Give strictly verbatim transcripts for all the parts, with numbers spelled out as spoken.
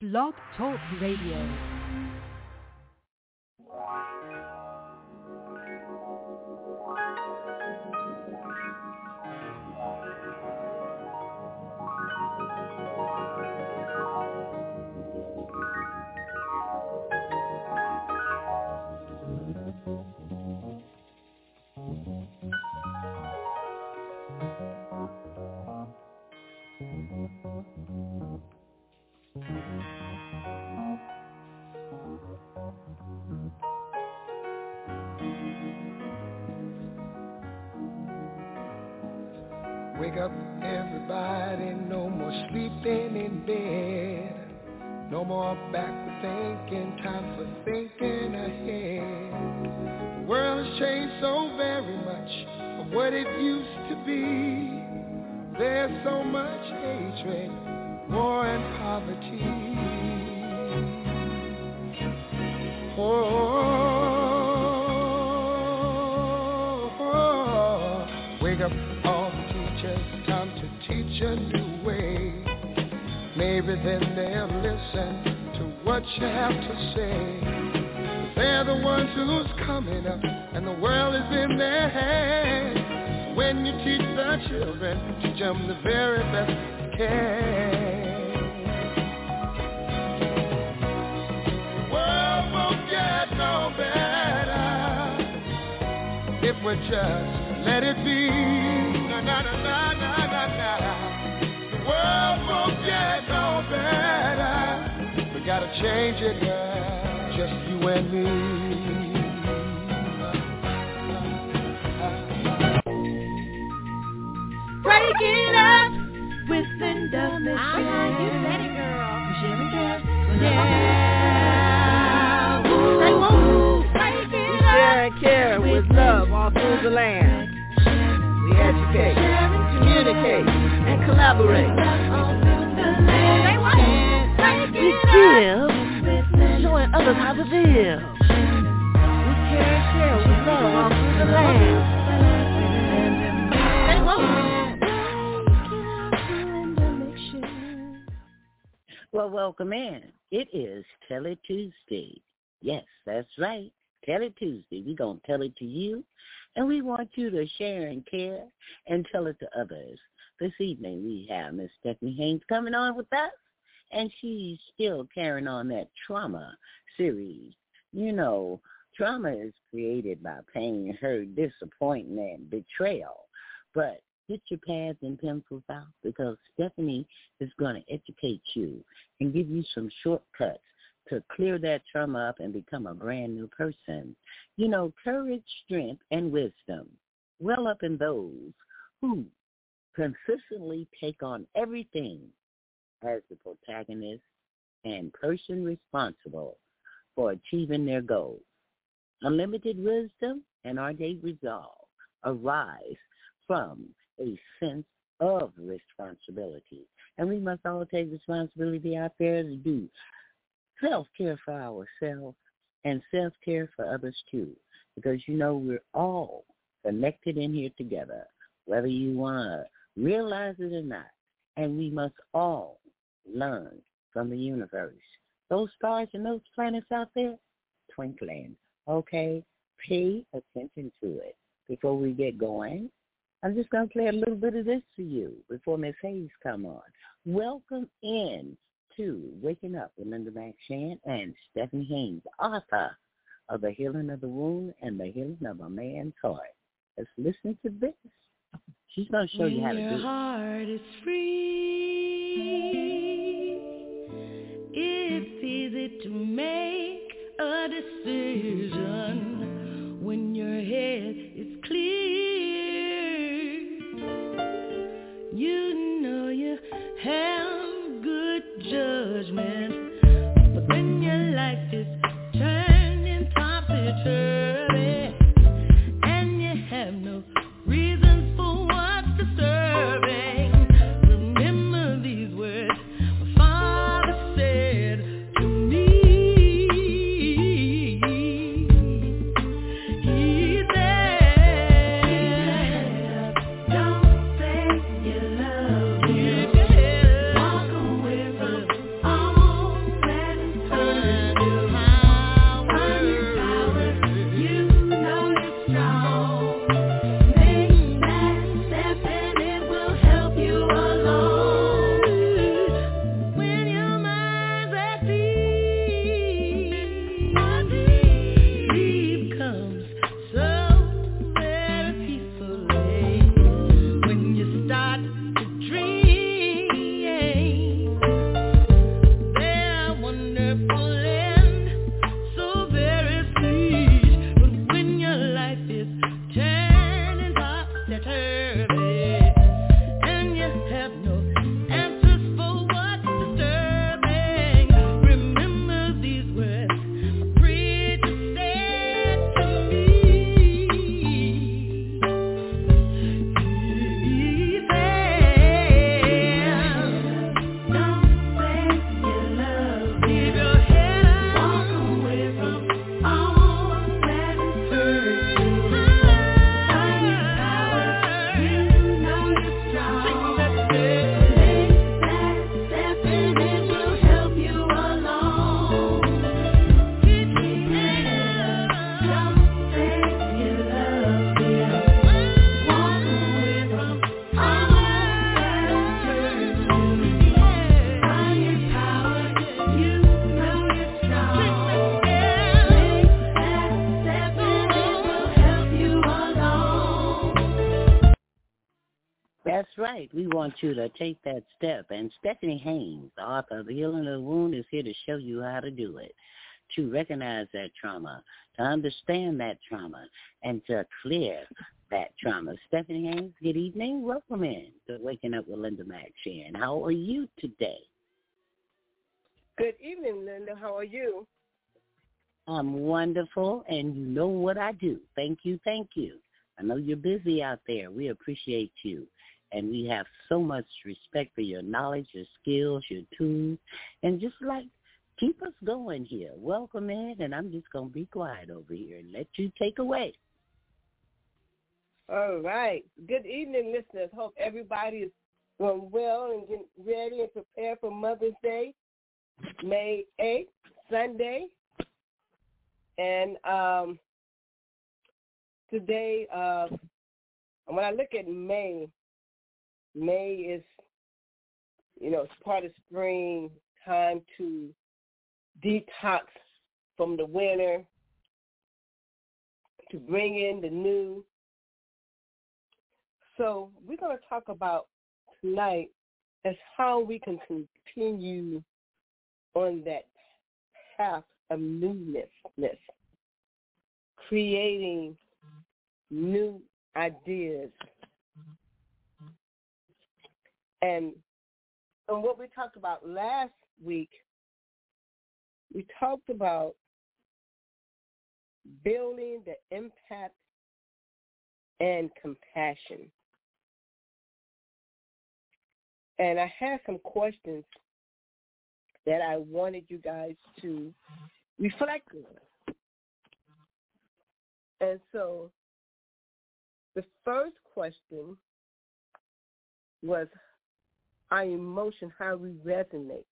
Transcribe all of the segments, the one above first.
Blog Talk Radio. Wake up, everybody, no more sleeping in bed. No more backward thinking, time for thinking ahead. The world has changed so very much from what it used to be. There's so much hatred, war and poverty. Oh, oh, oh. Wake up, all the teachers, time to teach a new way. Maybe then they'll listen to what you have to say. They're the ones who's coming up, and the world is in their hands. When you teach the children, teach them the very best you can. The world won't get no better if we just let it be. Na na na na na na na. The world won't get no better. We gotta change it, girl. Just you and me. Break it up with Linda Mitchell. Ah, you said it, girl. Jimmy Jam. Yeah. Say woo. Break it up. Share and care with love all through the land. We educate, communicate, and collaborate. Say what? We give, showing others how to live. We care and share with love all through the land. Well, welcome in. It is Tell It Tuesday. Yes, that's right. Tell It Tuesday. We're going to tell it to you, and we want you to share and care and tell it to others. This evening we have Miss Stephanie Haynes coming on with us, and she's still carrying on that trauma series. You know, trauma is created by pain, hurt, disappointment, betrayal. But get your pads and pencils out, because Stephanie is going to educate you and give you some shortcuts to clear that trauma up and become a brand new person. You know, courage, strength, and wisdom well up in those who consistently take on everything as the protagonist and person responsible for achieving their goals. Unlimited wisdom and ardent resolve arise from a sense of responsibility. And we must all take responsibility out there to do self-care for ourselves and self-care for others too. Because, you know, we're all connected in here together, whether you want to realize it or not. And we must all learn from the universe. Those stars and those planets out there, twinkling, okay? Pay attention to it. Before we get going, I'm just going to play a little bit of this for you before Miss Hayes come on. Welcome in to Waking Up with Linda McShan and Stephanie Haynes, author of The Healing of the Wound and The Healing of a Man's Heart. Let's listen to this. She's going to show you how to do it. Your heart is free. It's easy to make a decision when your head is clear. You know you have good judgment, but when your life is turning topsy-turvy and you have no reason for what's disturbing, remember these words right. We want you to take that step. And Stephanie Haynes, the author of The Healing of the Wound, is here to show you how to do it, to recognize that trauma, to understand that trauma, and to clear that trauma. Stephanie Haynes, good evening. Welcome in to Waking Up with Linda Maxine. How are you today? Good evening, Linda. How are you? I'm wonderful, and you know what I do. Thank you, thank you. I know you're busy out there. We appreciate you, and we have so much respect for your knowledge, your skills, your tools, and just like keep us going here. Welcome in, and I'm just going to be quiet over here and let you take away. All right. Good evening, listeners. Hope everybody is doing well and getting ready and prepared for Mother's Day, May eighth, Sunday. And um, today, uh, when I look at May, May is, you know, it's part of spring, time to detox from the winter, to bring in the new. So we're going to talk about tonight is how we can continue on that path of newness, creating new ideas. And, and what we talked about last week, we talked about building the impact and compassion. And I had some questions that I wanted you guys to reflect on. And so the first question was our emotion, how we resonate,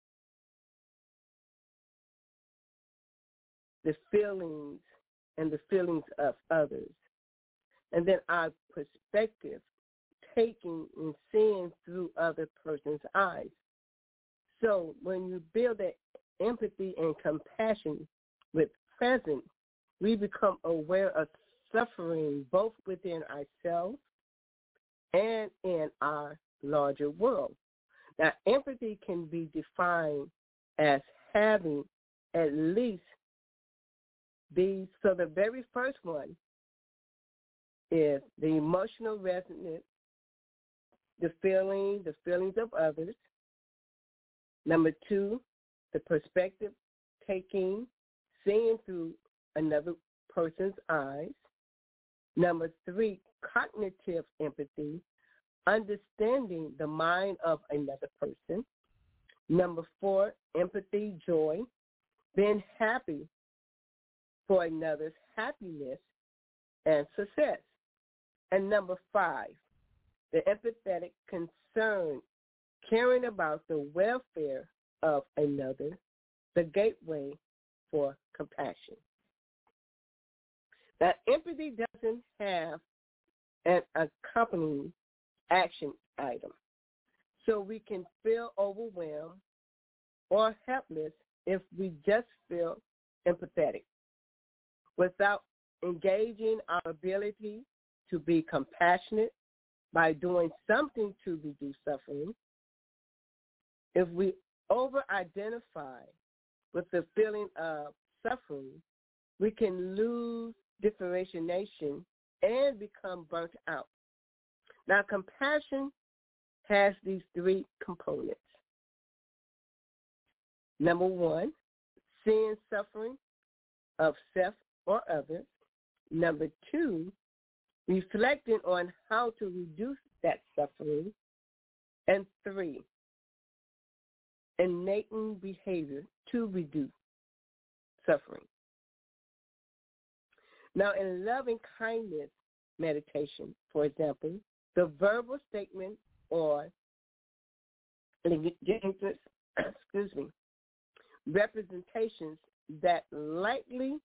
the feelings and the feelings of others, and then our perspective, taking and seeing through other person's eyes. So when you build that empathy and compassion with presence, we become aware of suffering both within ourselves and in our larger world. Now, empathy can be defined as having at least these. So the very first one is the emotional resonance, the feeling, the feelings of others. Number two, the perspective, taking, seeing through another person's eyes. Number three, cognitive empathy, understanding the mind of another person. Number four, empathy, joy, being happy for another's happiness and success. And number five, the empathetic concern, caring about the welfare of another, the gateway for compassion. Now, empathy doesn't have an accompanying action item. So we can feel overwhelmed or helpless if we just feel empathetic without engaging our ability to be compassionate by doing something to reduce suffering. If we over-identify with the feeling of suffering, we can lose differentiation and become burnt out. Now, compassion has these three components. Number one, seeing suffering of self or others. Number two, reflecting on how to reduce that suffering. And three, enacting behavior to reduce suffering. Now, in loving kindness meditation, for example, the verbal statement or excuse me, representations that lightly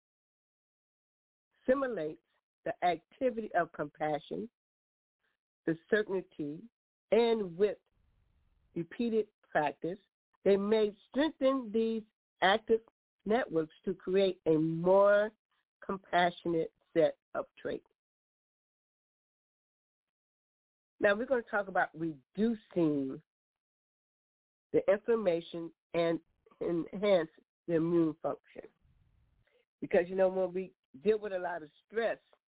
simulates the activity of compassion, the certainty, and with repeated practice, they may strengthen these active networks to create a more compassionate set of traits. Now we're going to talk about reducing the inflammation and enhance the immune function. Because, you know, when we deal with a lot of stress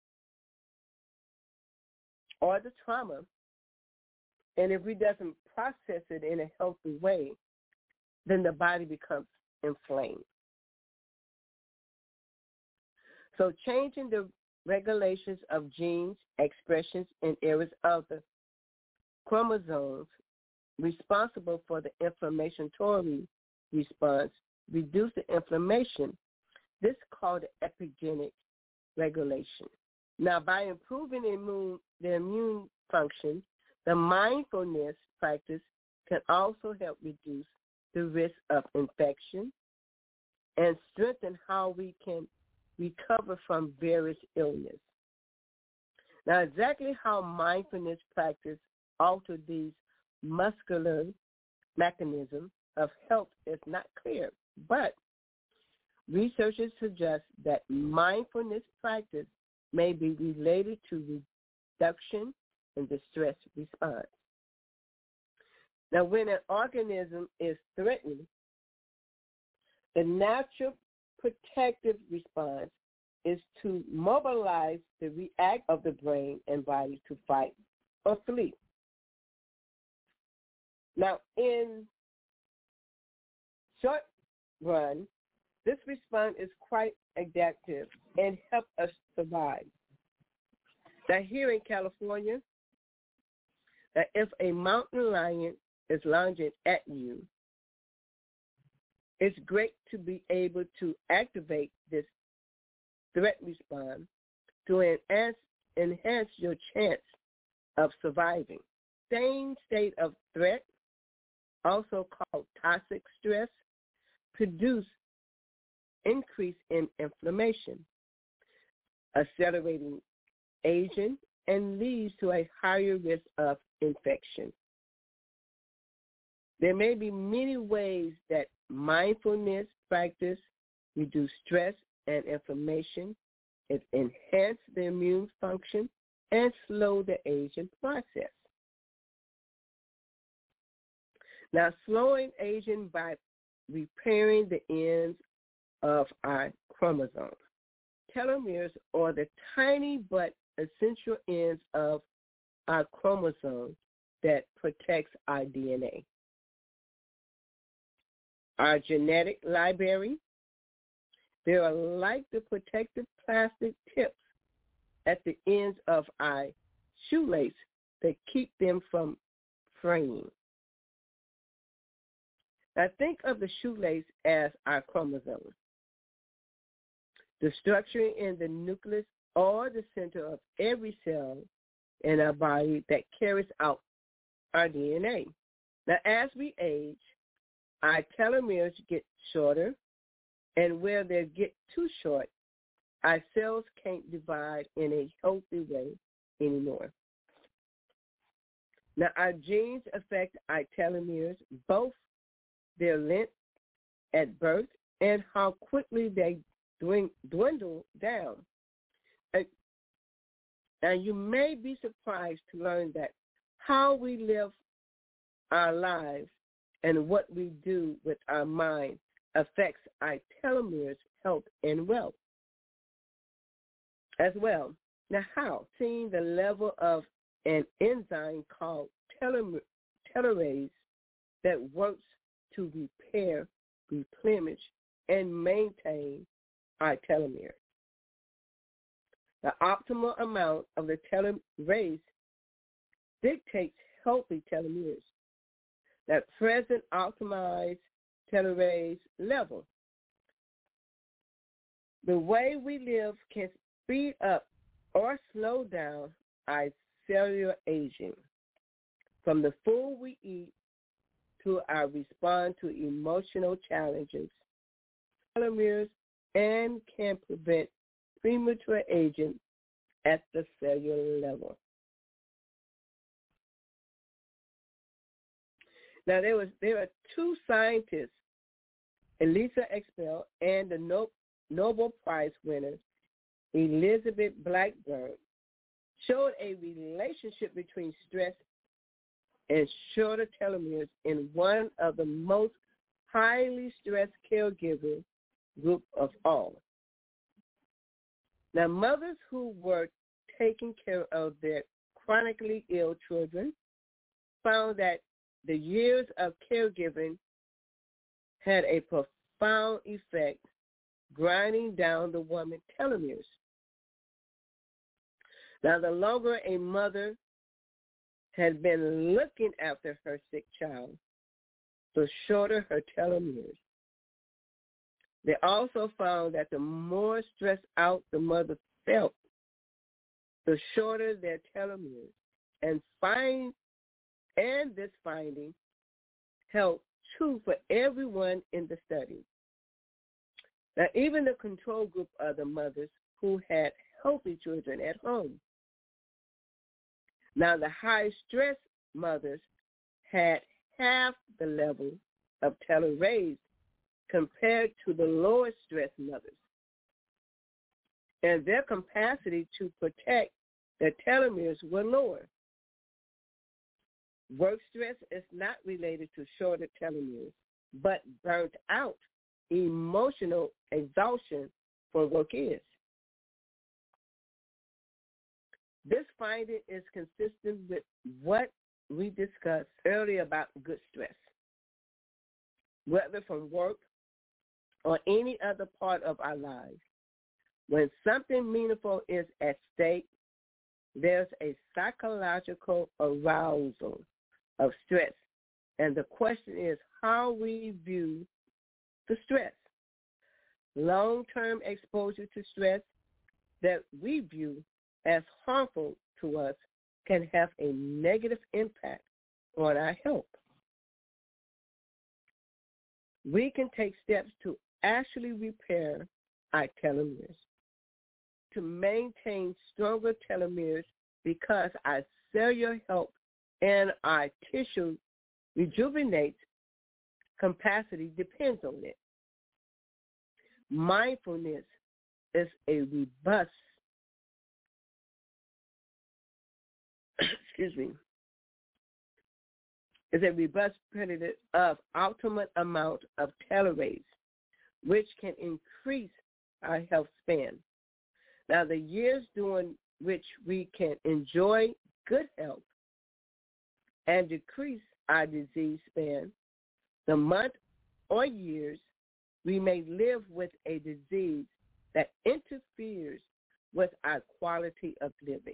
or the trauma, and if we doesn't process it in a healthy way, then the body becomes inflamed. So changing the regulations of genes, expressions, and areas of the chromosomes responsible for the inflammatory response reduce the inflammation. This is called the epigenetic regulation. Now, by improving the immune, the immune function, the mindfulness practice can also help reduce the risk of infection and strengthen how we can recover from various illnesses. Now, exactly how mindfulness practice alter these muscular mechanisms of health is not clear, but researchers suggest that mindfulness practice may be related to reduction in the stress response. Now, when an organism is threatened, the natural protective response is to mobilize the react of the brain and body to fight or flee. Now, in short run, this response is quite adaptive and helps us survive. Now, here in California, that if a mountain lion is lunging at you, it's great to be able to activate this threat response to enhance, enhance your chance of surviving. Same state of threat, also called toxic stress, produce increase in inflammation, accelerating aging, and leads to a higher risk of infection. There may be many ways that mindfulness practice reduce stress and inflammation, it enhance the immune function, and slow the aging process. Now, slowing aging by repairing the ends of our chromosomes. Telomeres are the tiny but essential ends of our chromosomes that protects our D N A. Our genetic library, they are like the protective plastic tips at the ends of our shoelace that keep them from fraying. Now think of the shoelace as our chromosomes. The structure in the nucleus or the center of every cell in our body that carries out our D N A. Now as we age, our telomeres get shorter, and where they get too short, our cells can't divide in a healthy way anymore. Now, our genes affect our telomeres, both their length at birth and how quickly they dwindle down. Now, you may be surprised to learn that how we live our lives and what we do with our mind affects our telomeres' health and wealth as well. Now, how? Seeing the level of an enzyme called telom- telomerase that works to repair, replenish, and maintain our telomeres. The optimal amount of the telomerase dictates healthy telomeres. That present optimized telomerase level. The way we live can speed up or slow down our cellular aging, from the food we eat to our response to emotional challenges, telomeres, and can prevent premature aging at the cellular level. Now, there was there are two scientists, Elisa Expel and the no, Nobel Prize winner, Elizabeth Blackburn, showed a relationship between stress and shorter telomeres in one of the most highly stressed caregiver group of all. Now, mothers who were taking care of their chronically ill children found that the years of caregiving had a profound effect, grinding down the woman's telomeres. Now, the longer a mother had been looking after her sick child, the shorter her telomeres. They also found that the more stressed out the mother felt, the shorter their telomeres. And find and this finding held true for everyone in the study. Now, even the control group of the mothers who had healthy children at home. Now, the high-stress mothers had half the level of telomeres compared to the lower-stress mothers, and their capacity to protect their telomeres were lower. Work stress is not related to shorter telomeres, but burnt out, emotional exhaustion for work is. This finding is consistent with what we discussed earlier about good stress. Whether from work or any other part of our lives, when something meaningful is at stake, there's a psychological arousal of stress. And the question is how we view the stress. Long-term exposure to stress that we view as harmful to us can have a negative impact on our health. We can take steps to actually repair our telomeres, to maintain stronger telomeres because our cellular health and our tissue rejuvenate capacity depends on it. Mindfulness is a robust, excuse me, is a robust predator of ultimate amount of telomerase, which can increase our health span. Now, the years during which we can enjoy good health and decrease our disease span, the month or years we may live with a disease that interferes with our quality of living.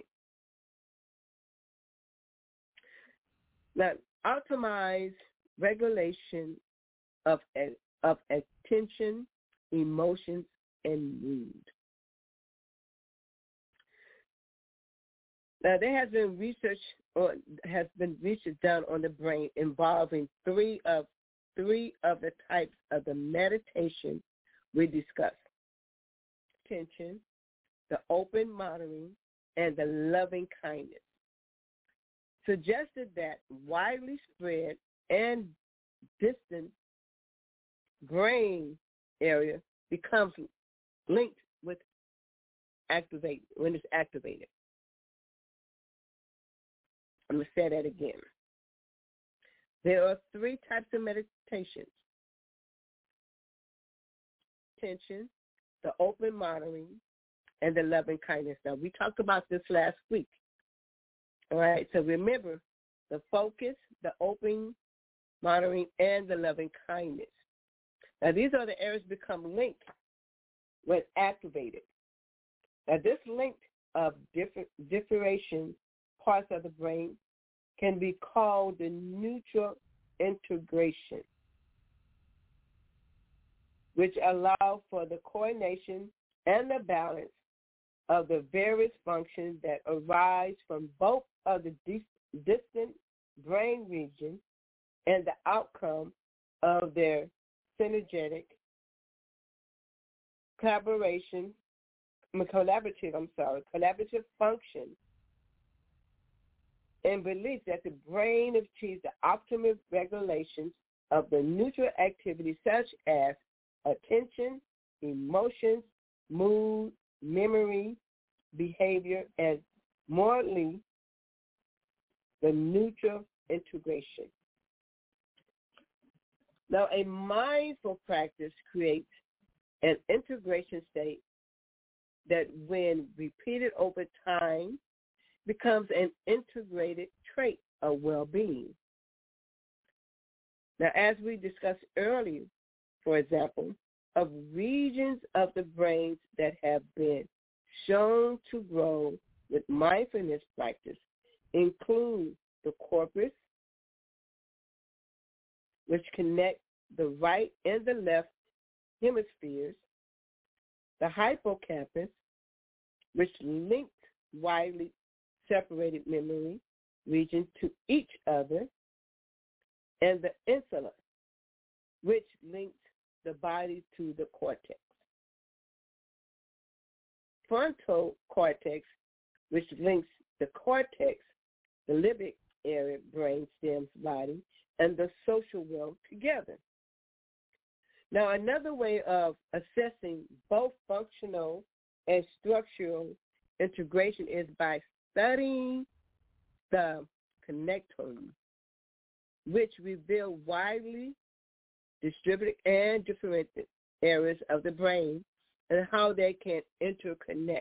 Now, optimize regulation of, of attention, emotions, and mood. Now, there has been research on, has been research done on the brain involving three of three of the types of the meditation we discussed: attention, the open monitoring, and the loving kindness. Suggested that widely spread and distant brain area becomes linked with activate when it's activated. I'm going to say that again. There are three types of meditations: attention, the open monitoring, and the loving kindness. Now, we talked about this last week. All right, so remember the focus, the open monitoring, and the loving kindness. Now, these are the areas become linked when activated. Now, this link of different differentiation parts of the brain can be called the neutral integration, which allow for the coordination and the balance of the various functions that arise from both of the distant brain regions and the outcome of their synergetic collaboration, collaborative, I'm sorry, collaborative function, and belief that the brain achieves the optimal regulations of the neutral activities such as attention, emotions, mood, memory, behavior, and morally, the neutral integration. Now, a mindful practice creates an integration state that, when repeated over time, becomes an integrated trait of well-being. Now, as we discussed earlier, for example, of regions of the brains that have been shown to grow with mindfulness practice include the corpus, which connect the right and the left hemispheres, the hippocampus, which links widely separated memory regions to each other, and the insula, which links the body to the cortex. Frontal cortex, which links the cortex, the limbic area brain stems body, and the social world together. Now, another way of assessing both functional and structural integration is by studying the connectome, which reveal widely distributed and different areas of the brain and how they can interconnect.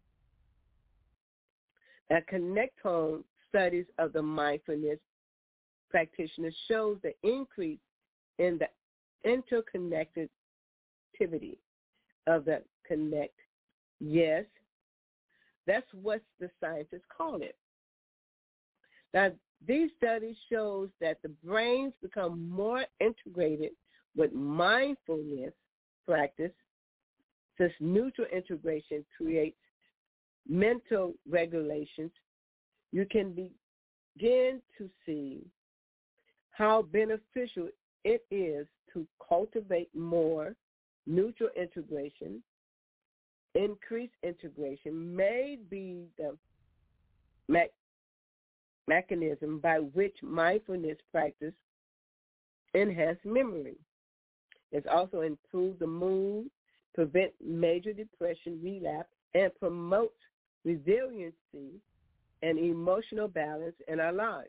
A connectome studies of the mindfulness practitioner shows the increase in the interconnectivity of the connect. Yes, that's what the scientists call it. Now, these studies shows that the brains become more integrated with mindfulness practice, since neutral integration creates mental regulations. You can begin to see how beneficial it is to cultivate more neutral integration. Increased integration may be the me- mechanism by which mindfulness practice enhance memory. It's also improve the mood, prevent major depression relapse, and promotes resiliency and emotional balance in our lives.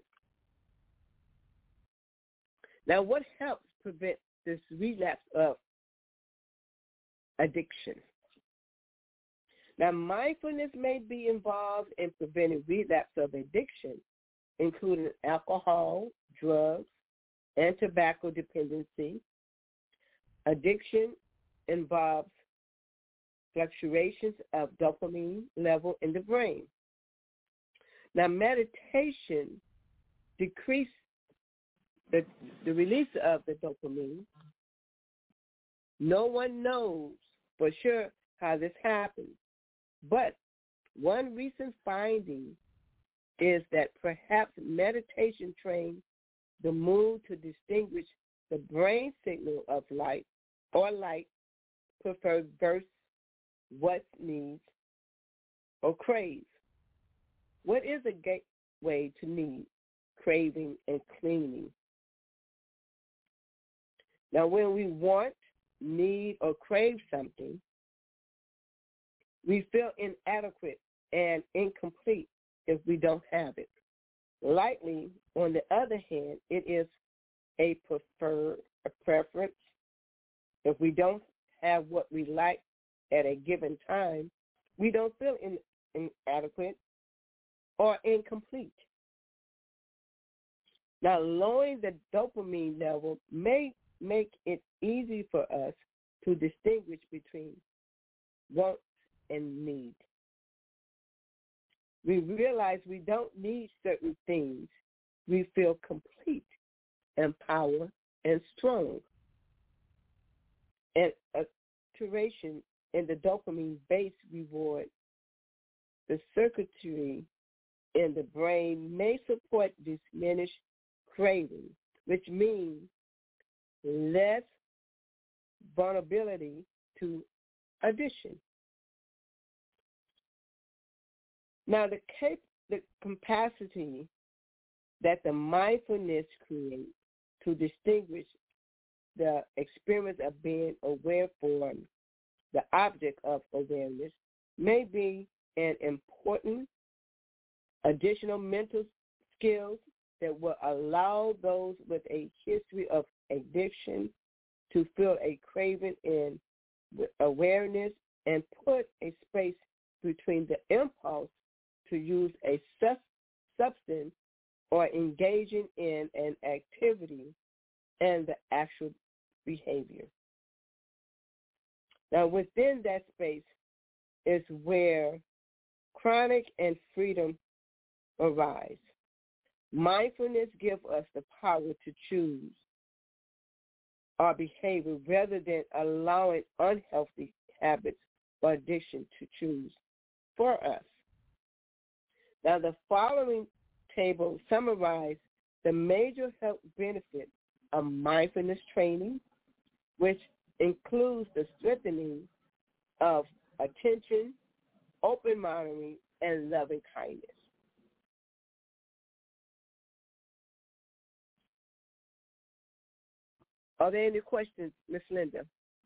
Now, what helps prevent this relapse of addiction? Now, mindfulness may be involved in preventing relapse of addiction, including alcohol, drugs, and tobacco dependency. Addiction involves fluctuations of dopamine level in the brain. Now, meditation decreases the, the release of the dopamine. No one knows for sure how this happens, but one recent finding is that perhaps meditation trains the mood to distinguish the brain signal of light or light preferred versus what needs or craves. What is a gateway to need, craving, and cleaning? Now, when we want, need, or crave something, we feel inadequate and incomplete if we don't have it. Lightly, on the other hand, it is a preferred a preference. If we don't have what we like at a given time, we don't feel in, inadequate or incomplete. Now, lowering the dopamine level may make it easy for us to distinguish between wants and need. We realize we don't need certain things. We feel complete, empowered, and strong. And alteration in the dopamine-based reward, the circuitry in the brain may support diminished craving, which means less vulnerability to addiction. Now, the, cap- the capacity that the mindfulness creates to distinguish the experience of being aware from the object of awareness may be an important additional mental skills that will allow those with a history of addiction to feel a craving in awareness and put a space between the impulse to use a substance or engaging in an activity and the actual behavior. Now, within that space is where chronic and freedom arise. Mindfulness gives us the power to choose our behavior rather than allowing unhealthy habits or addiction to choose for us. Now, the following table summarizes the major health benefits of mindfulness training, which includes the strengthening of attention, open monitoring, and loving kindness. Are there any questions, Miss Linda?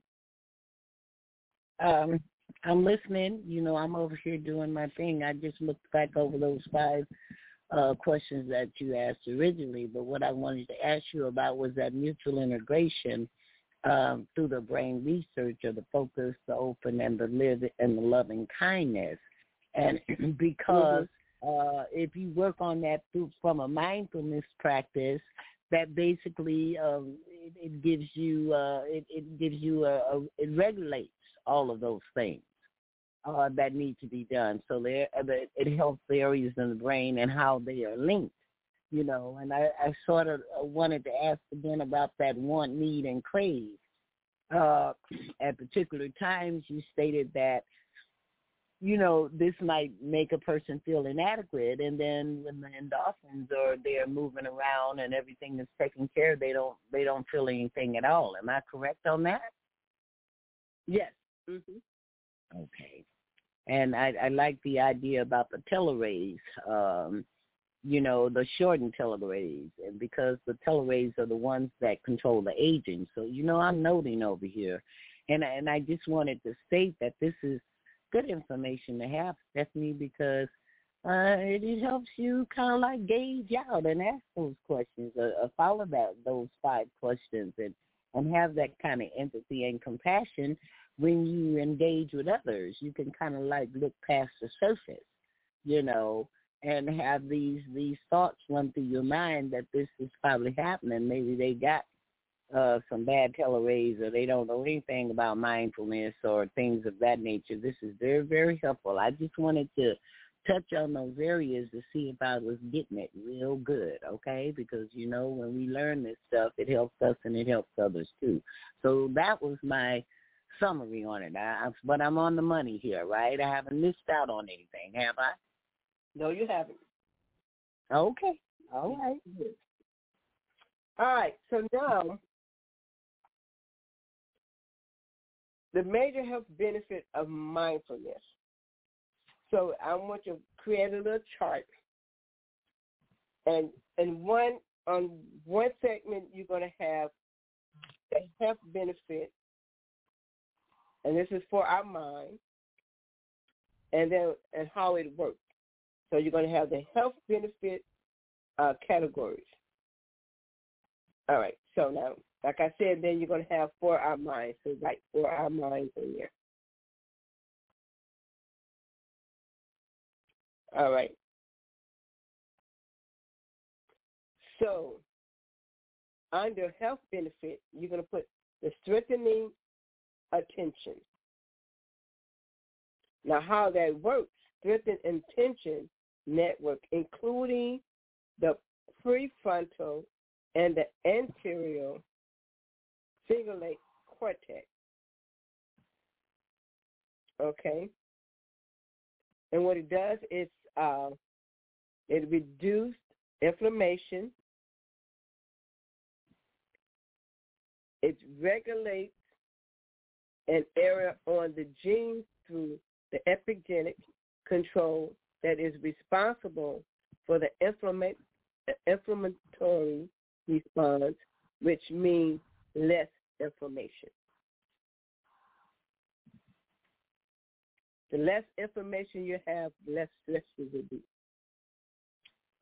Um, I'm listening. You know, I'm over here doing my thing. I just looked back over those five uh, questions that you asked originally, but what I wanted to ask you about was that mutual integration um, through the brain research of the focus, the open, and the live and the loving kindness. And because mm-hmm. uh, if you work on that through from a mindfulness practice, that basically um, it, it gives you uh, it, it gives you a, a it regulates all of those things uh, that need to be done. So there, it helps the areas in the brain and how they are linked, you know. And I, I sort of wanted to ask again about that want, need, and crave. Uh, at particular times, you stated that, you know, this might make a person feel inadequate, and then when the endorphins are there moving around and everything is taken care of, they don't they don't feel anything at all. Am I correct on that? Yes. Mm-hmm. Okay. And I, I like the idea about the telorays, um, you know, the shortened telorays, and because the telorays are the ones that control the aging. So, you know, I'm noting over here, and and I just wanted to state that this is good information to have, Stephanie, because uh, it, it helps you kind of like gauge out and ask those questions, or, or follow that those five questions, and, and have that kind of empathy and compassion when you engage with others. You can kind of like look past the surface, you know, and have these these thoughts run through your mind that this is probably happening. Maybe they got Uh, some bad telorays, or they don't know anything about mindfulness or things of that nature. This is very, very helpful. I just wanted to touch on those areas to see if I was getting it real good, okay? Because, you know, when we learn this stuff, it helps us and it helps others too. So that was my summary on it. I, but I'm on the money here, right? I haven't missed out on anything, have I? No, you haven't. Okay. All right. All right. So now, the major health benefit of mindfulness. So I want you to create a little chart, and and one on one segment you're going to have the health benefit, and this is for our mind, and then and how it works. So you're going to have the health benefit uh, categories. All right. So now, like I said, then you're going to have for our minds. So like for our minds in there. All right. So under health benefit, you're going to put the strengthening attention. Now how that works, strengthen attention network, including the prefrontal and the anterior cingulate cortex. Okay? And what it does is uh, it reduces inflammation. It regulates an area on the genes through the epigenetic control that is responsible for the inflama- inflammatory response, which means less inflammation. The less inflammation you have, the less stress you will be.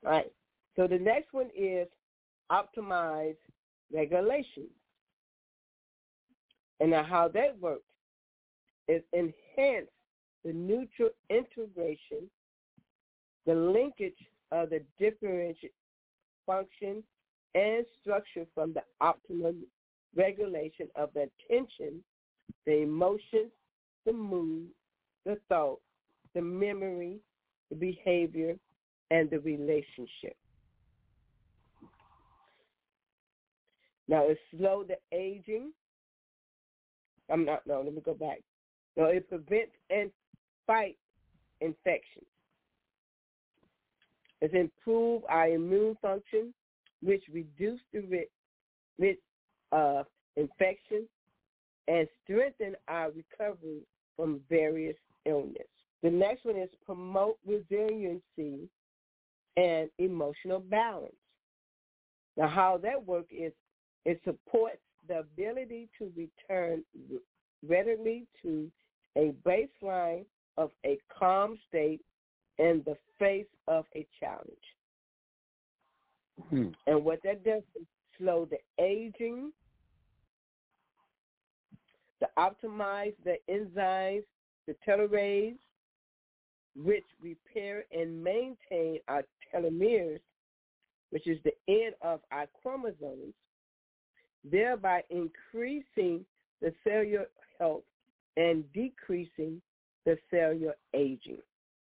All right. So the next one is optimize regulation. And now how that works is enhance the neutral integration, the linkage of the differential function and structure from the optimal regulation of the attention, the emotions, the mood, the thought, the memory, the behavior, and the relationship. Now, it slows the aging. I'm not, no, let me go back. No, it prevents and fights infections. It improves our immune function, which reduces the risk, risk of infection and strengthen our recovery from various illnesses. The next one is promote resiliency and emotional balance. Now, how that works is it supports the ability to return readily to a baseline of a calm state in the face of a challenge. Hmm. And what that does is slow the aging, to optimize the enzymes, the telomerase, which repair and maintain our telomeres, which is the end of our chromosomes, thereby increasing the cellular health and decreasing the cellular aging.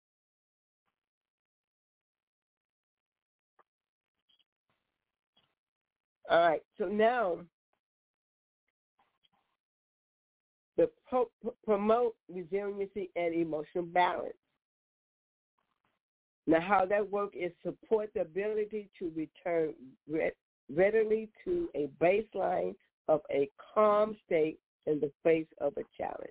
All right, so now the pro- promote resiliency and emotional balance. Now, how that works is support the ability to return re- readily to a baseline of a calm state in the face of a challenge.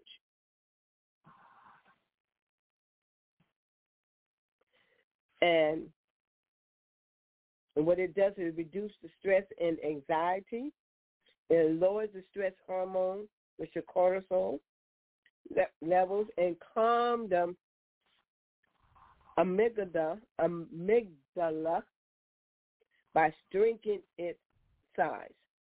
And, and what it does is reduce the stress and anxiety. It lowers the stress hormone, which is cortisol levels, and calm the amygdala, amygdala by strengthening its size.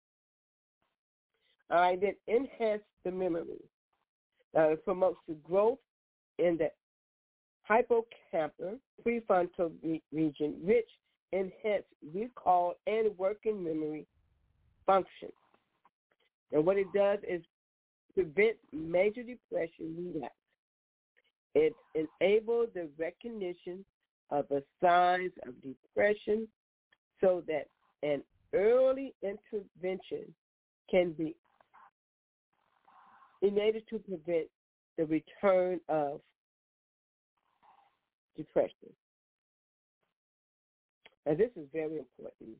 All right, then enhance the memory. Uh, it promotes the growth in the hippocampal prefrontal re- region, which enhance recall and working memory function. And what it does is prevent major depression relapse. It enables the recognition of the signs of depression so that an early intervention can be enabled to prevent the return of depression. And this is very important.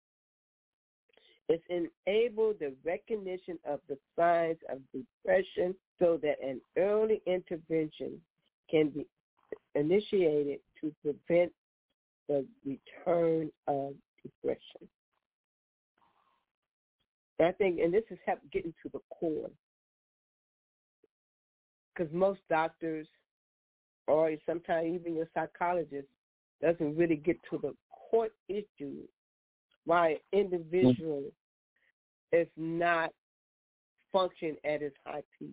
It's enabled the recognition of the signs of depression so that an early intervention can be initiated to prevent the return of depression. I think, and this is help getting to the core, because most doctors, or sometimes even your psychologist, doesn't really get to the core issue why an individual mm-hmm. is not functioning at its high peak.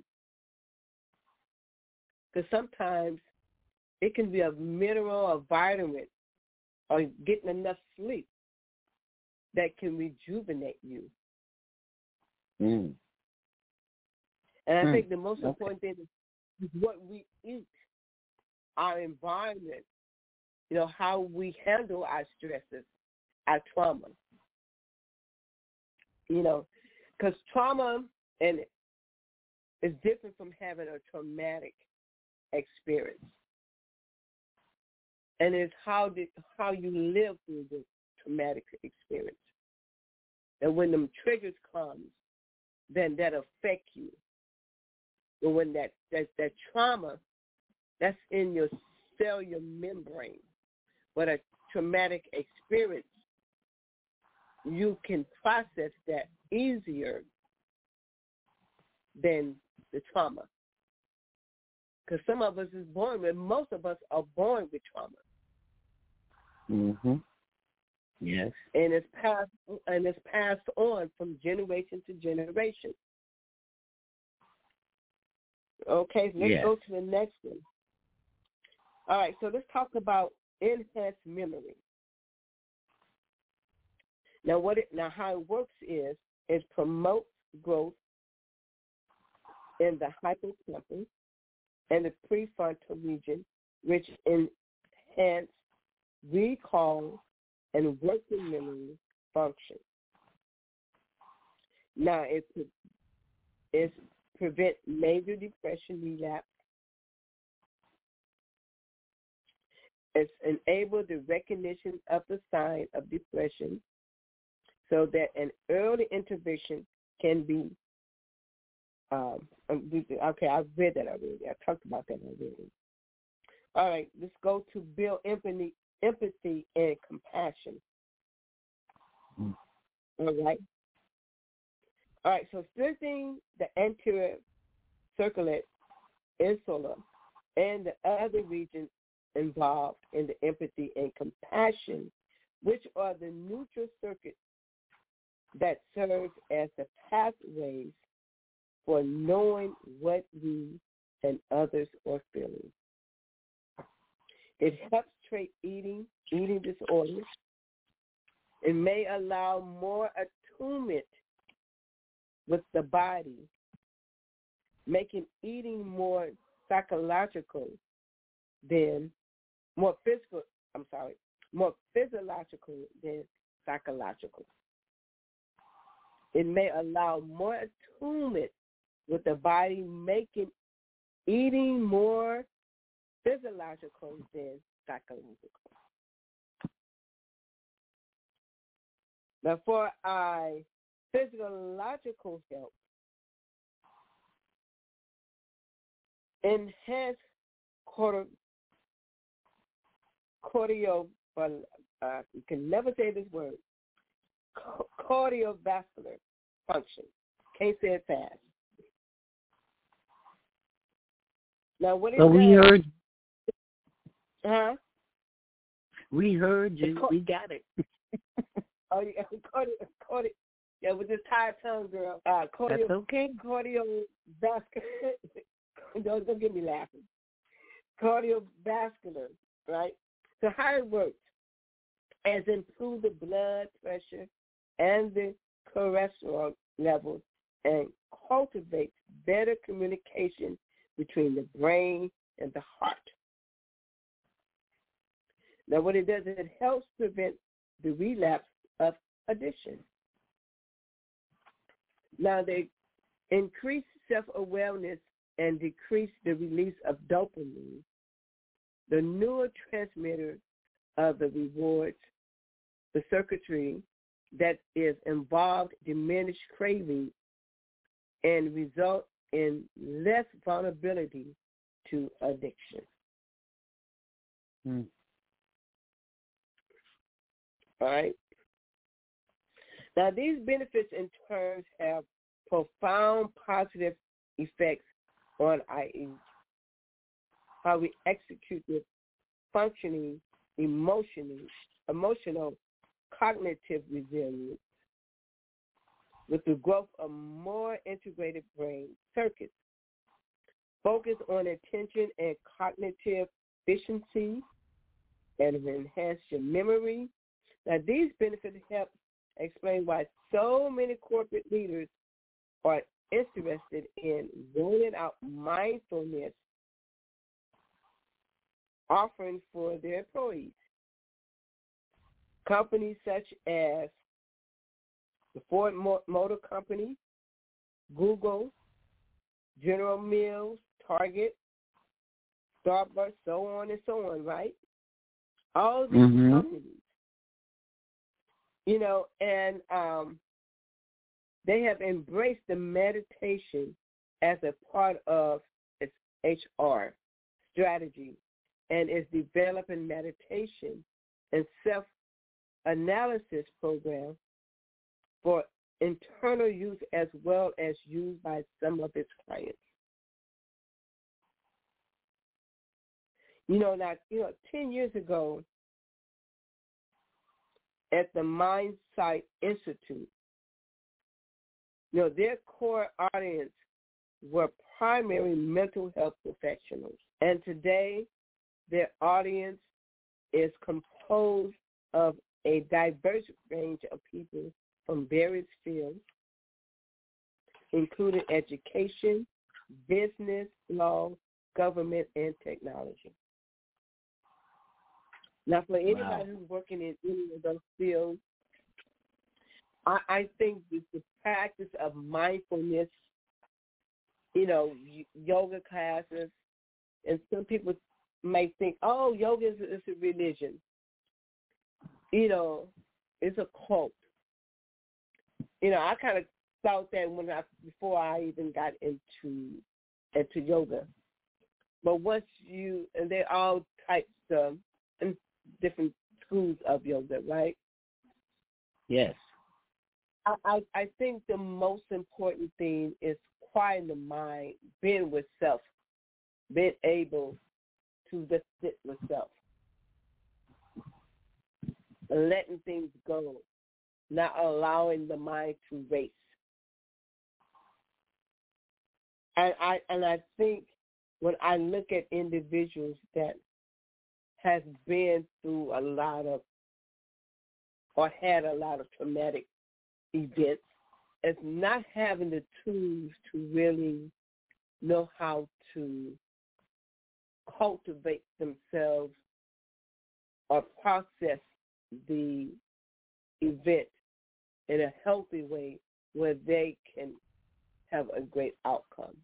Because sometimes it can be a mineral or vitamin or getting enough sleep that can rejuvenate you. Mm. And I mm. think the most okay. important thing is what we eat, our environment, you know, how we handle our stresses, our trauma. You know, because trauma and is different from having a traumatic experience. And it's how did, how you live through the traumatic experience. And when them triggers come, then that affect you. But when that, that, that trauma, that's in your cellular membrane. But a traumatic experience, you can process that easier than the trauma. Because some of us is born with, most of us are born with trauma. Mm-hmm. Yes. And it's passed and it's passed on from generation to generation. Okay, so let's yes. go to the next one. All right, so let's talk about enhanced memory. Now, what it now how it works is it promotes growth in the hippocampus and the prefrontal region, which enhance recall and working memory function. Now, it it prevent major depression relapse. It's enable the recognition of the sign of depression so that an early intervention can be, um, okay, I've read that already. I talked about that already. All right, let's go to build empathy, empathy and compassion. Mm. All right. All right, so strengthening the anterior circulate insula and the other regions involved in the empathy and compassion, which are the neutral circuits that serve as the pathways for knowing what we and others are feeling. It helps treat eating, eating disorders. It may allow more attunement with the body, making eating more psychological than more physical, I'm sorry, more physiological than psychological. It may allow more attunement with the body, making eating more physiological than psychological. Now, for our physiological health, enhance cortisol, cardio, uh, you can never say this word, cardiovascular function. Can't say it fast. Now, what is well, that? we heard. Huh? We heard you. Car- we got it. oh, yeah, cardio, cardio, yeah, with this tired tongue, girl. Uh, cardio, That's okay. Cardiovascular. don't, don't get me laughing. Cardiovascular, right? So how it works, as improve the blood pressure and the cholesterol levels and cultivates better communication between the brain and the heart. Now, what it does is it helps prevent the relapse of addiction. Now, they increase self-awareness and decrease the release of dopamine, the neurotransmitter of the rewards, the circuitry that is involved diminish craving and result in less vulnerability to addiction. Hmm. All right. Now, these benefits in turn have profound positive effects on our age, how we execute the functioning, emotional, emotional, cognitive resilience with the growth of more integrated brain circuits, focus on attention and cognitive efficiency, and enhance your memory. Now, these benefits help explain why so many corporate leaders are interested in rolling out mindfulness offerings for their employees. Companies such as the Ford Motor Company, Google, General Mills, Target, Starbucks, so on and so on, right? All these mm-hmm. companies, you know, and um, they have embraced the meditation as a part of its H R strategy and is developing meditation and self-analysis program for internal use as well as used by some of its clients. You know, now, you know, ten years ago, at the Mindsight Institute, you know, their core audience were primary mental health professionals. And today, their audience is composed of a diverse range of people from various fields, including education, business, law, government, and technology. Now, for anybody wow. who's working in any of those fields, I, I think that the practice of mindfulness, you know, yoga classes, and some people may think, oh, yoga is, is a religion. You know, it's a cult. You know, I kind of thought that when I before I even got into into yoga. But once you, and they're all types of different schools of yoga, right? Yes. I, I, I think the most important thing is quieting the mind, being with self, being able to just sit with self, letting things go, not allowing the mind to race. And I and I think when I look at individuals that has been through a lot of or had a lot of traumatic events, it's not having the tools to really know how to cultivate themselves or process the event in a healthy way where they can have a great outcome.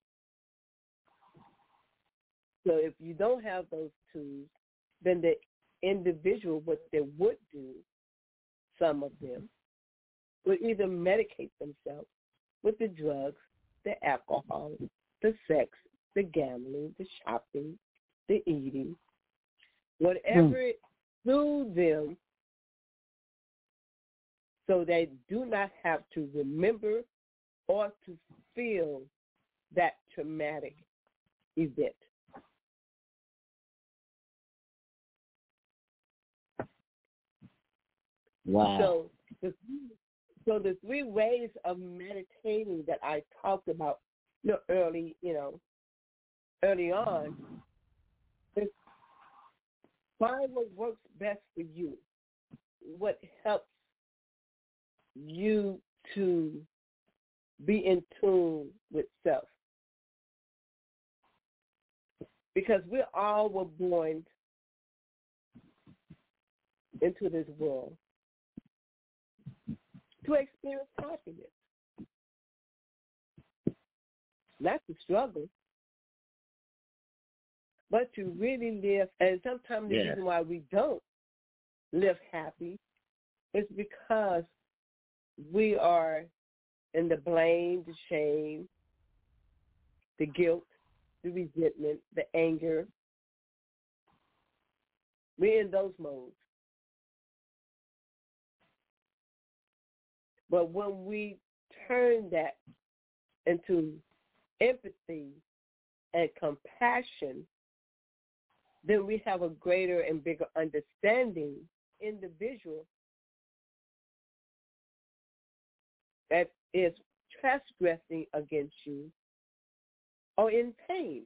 So if you don't have those tools, then the individual, what they would do, some of them, would either medicate themselves with the drugs, the alcohol, the sex, the gambling, the shopping, the eating, whatever mm. it soothes them so they do not have to remember or to feel that traumatic event. Wow. So the, so the three ways of meditating that I talked about you know, early, you know, early on, is find what works best for you, what helps you to be in tune with self. Because we all were born into this world to experience happiness. That's the struggle. But to really live, and sometimes the yeah. reason why we don't live happy is because we are in the blame, the shame, the guilt, the resentment, the anger. We're in those modes. But when we turn that into empathy and compassion, then we have a greater and bigger understanding individual that is transgressing against you or in pain.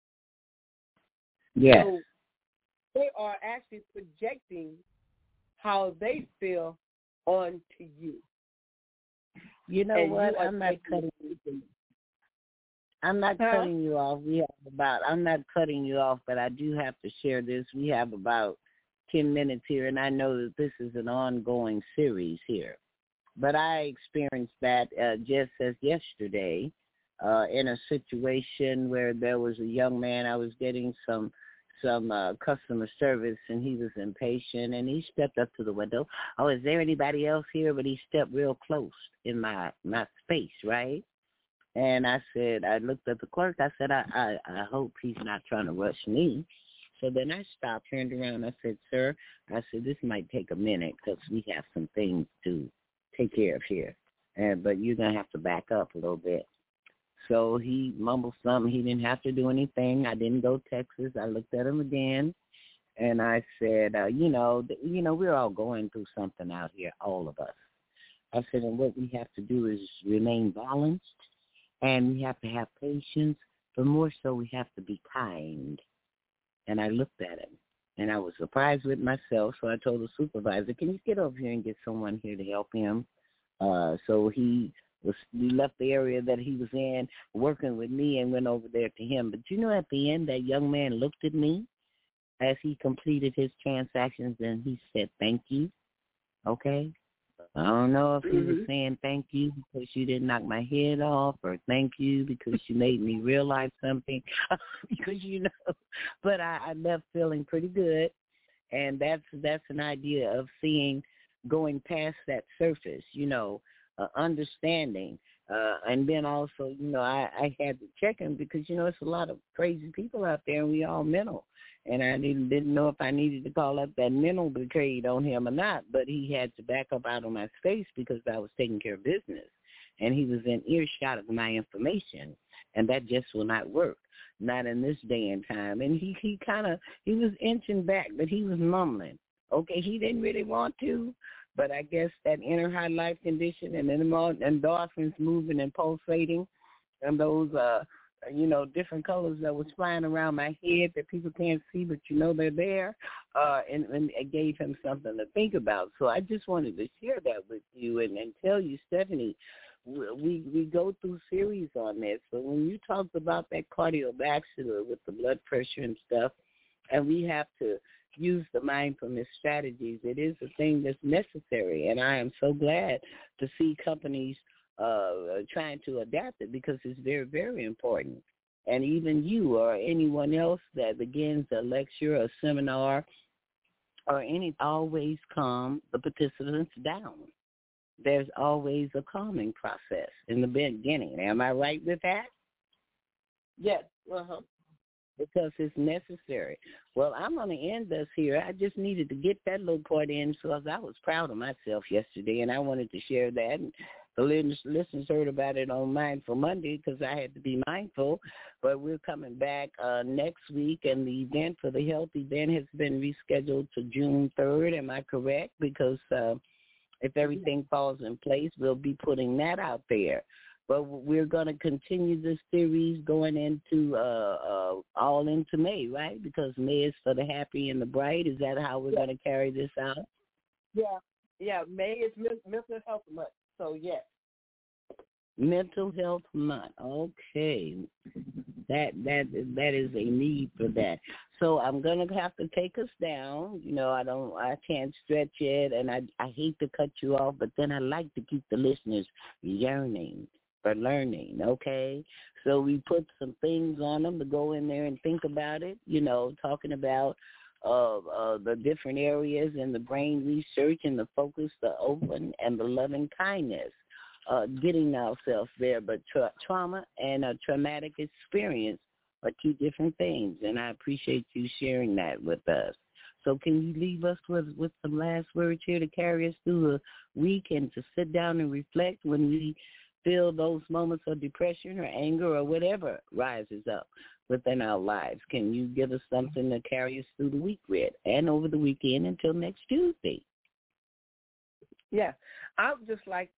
Yes. So they are actually projecting how they feel onto you. You know and what? You I'm not cutting you. I'm not huh? cutting you off. We have about. I'm not cutting you off, but I do have to share this. We have about ten minutes here, and I know that this is an ongoing series here. But I experienced that uh, just as yesterday uh, in a situation where there was a young man. I was getting some some uh, customer service, and he was impatient, and he stepped up to the window. Oh, is there anybody else here? But he stepped real close in my, my space, right? And I said, I looked at the clerk. I said, I, I, I hope he's not trying to rush me. So then I stopped, turned around. I said, sir, I said, this might take a minute because we have some things to take care of here. And, but you're going to have to back up a little bit. So he mumbled something. He didn't have to do anything. I didn't go Texas. I looked at him again. And I said, uh, you know, th- you know, we're all going through something out here, all of us. I said, and what we have to do is remain balanced, and we have to have patience, but more so we have to be kind. And I looked at him, and I was surprised with myself, so I told the supervisor, can you get over here and get someone here to help him? Uh, so he was we left the area that he was in, working with me, and went over there to him. But you know, at the end, that young man looked at me as he completed his transactions, and he said, thank you, okay? I don't know if he mm-hmm. was saying thank you because you didn't knock my head off, or thank you because you made me realize something, because, you know, but I, I left feeling pretty good, and that's that's an idea of seeing, going past that surface, you know, uh, understanding, uh, and then also, you know, I, I had to check him because, you know, it's a lot of crazy people out there, and we all mental. And I didn't, didn't know if I needed to call up that mental brigade on him or not, but he had to back up out of my space because I was taking care of business. And he was in earshot of my information, and that just will not work, not in this day and time. And he, he kind of, he was inching back, but he was mumbling. Okay, he didn't really want to, but I guess that inner high life condition and then endorphins moving and pulsating, and those, uh, you know, different colors that was flying around my head that people can't see, but you know they're there, uh, and, and it gave him something to think about. So I just wanted to share that with you and, and tell you, Stephanie, we we go through series on this. So when you talked about that cardiovascular with the blood pressure and stuff, and we have to use the mindfulness strategies, it is a thing that's necessary, and I am so glad to see companies Uh, trying to adapt it because it's very, very important. And even you or anyone else that begins a lecture, a seminar, or any, always calm the participants down. There's always a calming process in the beginning. Am I right with that? Yes. Uh-huh. Because it's necessary. Well, I'm going to end this here. I just needed to get that little part in because I was proud of myself yesterday, and I wanted to share that. And the listeners heard about it on Mindful Monday because I had to be mindful. But we're coming back uh, next week, and the event for the health event has been rescheduled to June third. Am I correct? Because uh, if everything falls in place, we'll be putting that out there. But we're going to continue this series going into uh, uh, all into May, right? Because May is for the happy and the bright. Is that how we're yeah. going to carry this out? Yeah, yeah. May is mental health month, so yes. Mental health month. Okay, that that that is a need for that. So I'm going to have to take us down. You know, I don't, I can't stretch it, and I I hate to cut you off, but then I like to keep the listeners yearning for learning, okay? So we put some things on them to go in there and think about it, you know, talking about uh, uh, the different areas in the brain research and the focus, the open, and the loving kindness, uh, getting ourselves there. But tra- trauma and a traumatic experience are two different things, and I appreciate you sharing that with us. So can you leave us with, with some last words here to carry us through the week and to sit down and reflect when we feel those moments of depression or anger or whatever rises up within our lives? Can you give us something to carry us through the week with and over the weekend until next Tuesday? Yeah, I would just like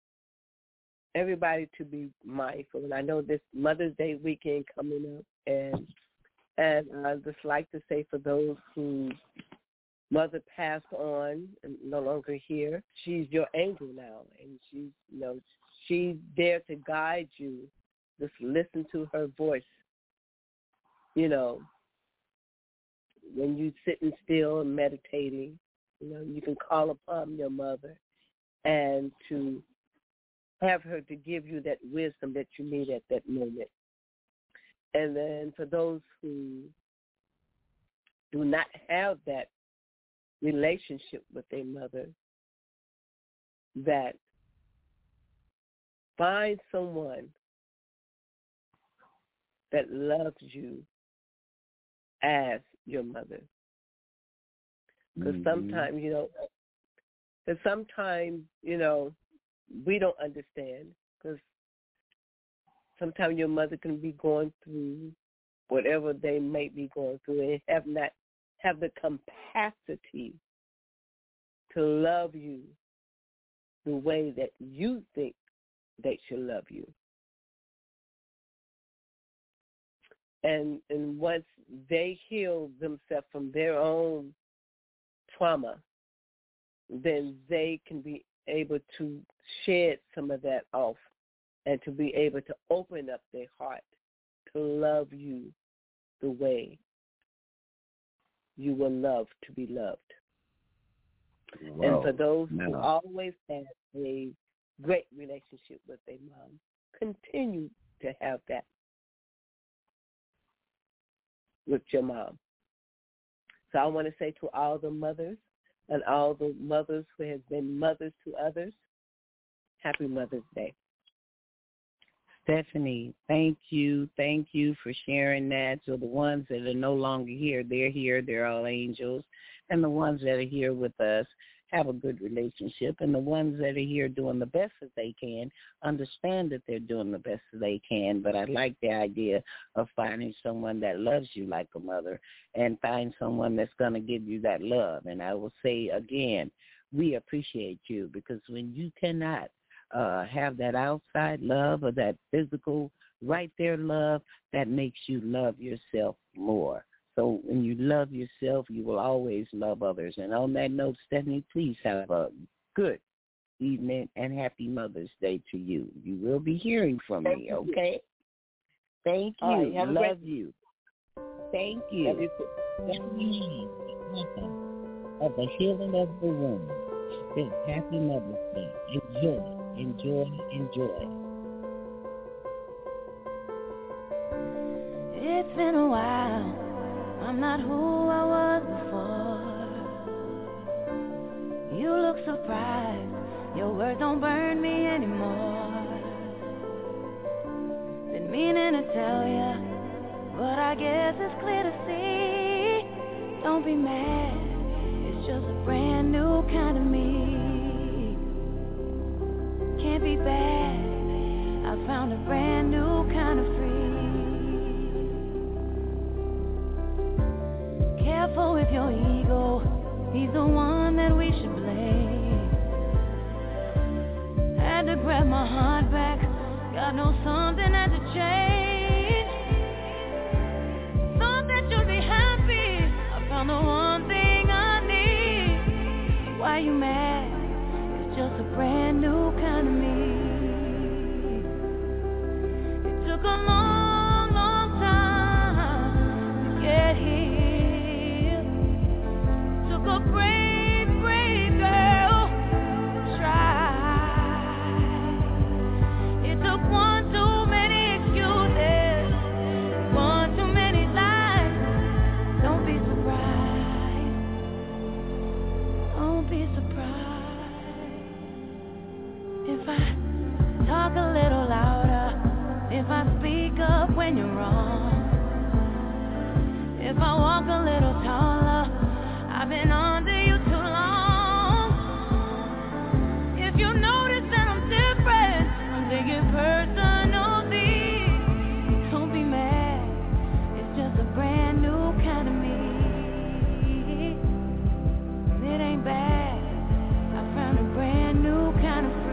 everybody to be mindful. And I know this Mother's Day weekend coming up, and and I'd just like to say for those whose mother passed on and no longer here, she's your angel now, and she's, you know, she's there to guide you. Just listen to her voice. You know, when you're sitting still and meditating, you know, you can call upon your mother and to have her to give you that wisdom that you need at that moment. And then for those who do not have that relationship with their mother, that find someone that loves you as your mother. Because mm-hmm. sometimes, you know, because sometimes, you know, we don't understand, because sometimes your mother can be going through whatever they may be going through and have not have the capacity to love you the way that you think they should love you. And and once they heal themselves from their own trauma, then they can be able to shed some of that off and to be able to open up their heart to love you the way you will love to be loved. Wow. And for those No. who always had a great relationship with their mom, continue to have that with your mom. So I want to say to all the mothers and all the mothers who have been mothers to others, happy Mother's Day. Stephanie, thank you. Thank you for sharing that. So the ones that are no longer here, they're here. They're all angels. And the ones that are here with us have a good relationship. And the ones that are here doing the best that they can understand that they're doing the best that they can. But I like the idea of finding someone that loves you like a mother and find someone that's going to give you that love. And I will say again, we appreciate you, because when you cannot uh, have that outside love or that physical right there love, that makes you love yourself more. So when you love yourself, you will always love others. And on that note, Stephanie, please have a good evening and happy Mother's Day to you. You will be hearing from me, okay? Thank you. All right, have a love great- you. Thank you. Love you too. Stephanie, of the healing of the womb. Says happy Mother's Day. Enjoy, enjoy, enjoy. It's been a while. I'm not who I was before. You look surprised. Your words don't burn me anymore. Been meaning to tell ya, but I guess it's clear to see. Don't be mad. It's just a brand new kind of me. Can't be bad. I found a brand new kind of free. Careful with your ego, he's the one that we should blame. Had to grab my heart back, God knows something had to change. Thought that you'd be happy, I found the one thing I need. Why you mad? It's just a brand new kind of me. It took a long, long time to get here. A brave, brave girl try. It took one too many excuses, one too many lies. Don't be surprised. Don't be surprised if I talk a little louder, if I speak up when you're wrong, if I walk a little taller. I've been under you too long. If you notice that I'm different, I'm thinking personally. Don't be mad, it's just a brand new kind of me. It ain't bad, I found a brand new kind of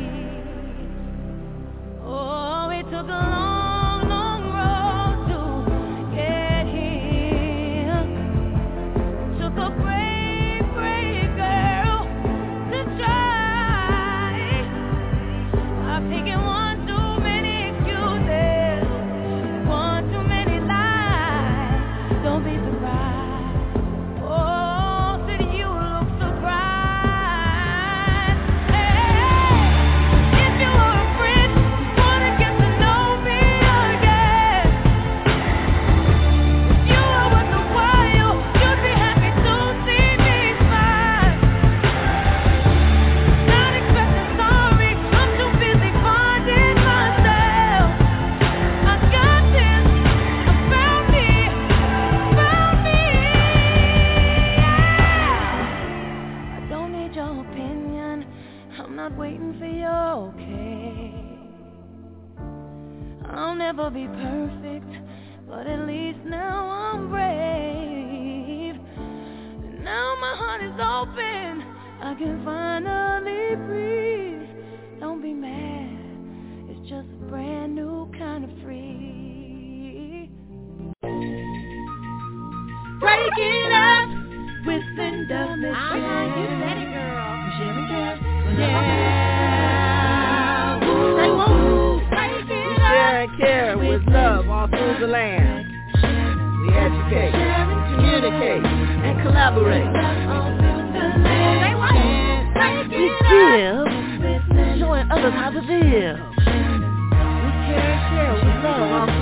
free. Oh, it took a long, long road to get here. Took a break. can finally breathe. Don't be mad, it's just a brand new kind of free. Breaking up with Linda Michelle. Uh-huh, you said it, girl. Michelle and Cass. Yeah. Say woo. Breaking Share and care with love all through the land. We educate, communicate, and collaborate. We give, showing others how to live. We care and share with love all